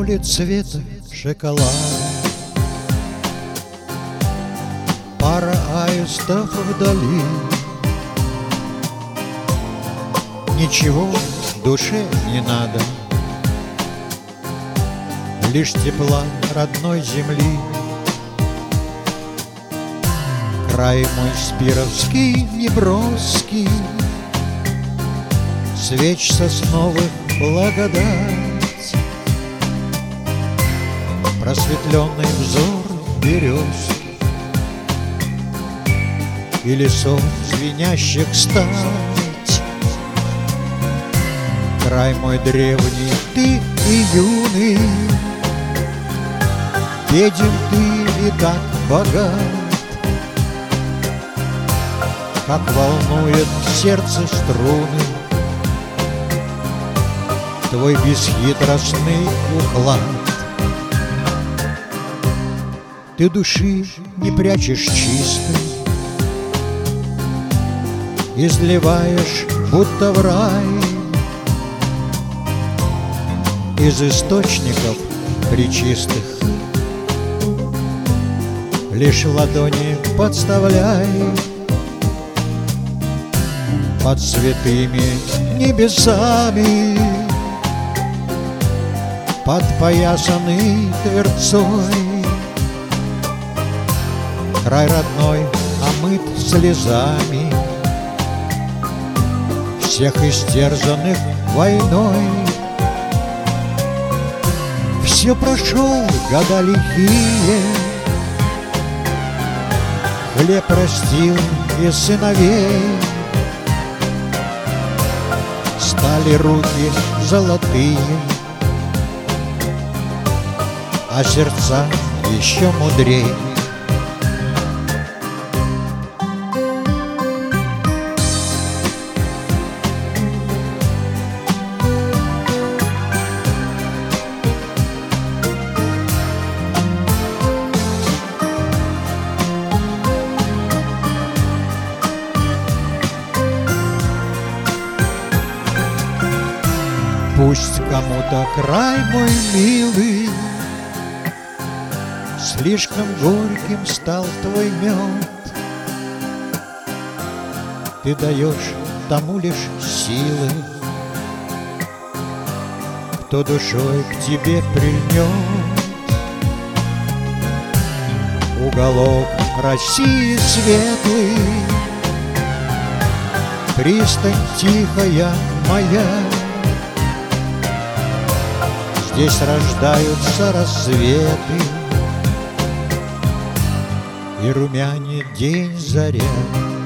Поле цвета шоколада, пара аистов вдали. Ничего душе не надо, лишь тепла родной земли. Край мой спировский, неброский, свеч сосновых благодать, просветленный взор берез и лесов звенящих стать. Край мой древний, ты и юный, беден ты и так богат, как волнует сердце струны твой бесхитростный уклад. Ты души не прячешь чистой, изливаешь, будто в рай, из источников пречистых лишь ладони подставляй. Под святыми небесами, подпоясанный тверцой, край родной омыт слезами всех истерзанных войной. Все прошел, года лихие, хлеб растил и сыновей, стали руки золотые, а сердца еще мудрее. Пусть кому-то край мой милый слишком горьким стал твой мед, ты даешь тому лишь силы, кто душой к тебе прильнет. Уголок России светлый, пристань тихая моя, здесь рождаются рассветы и румянит день заря.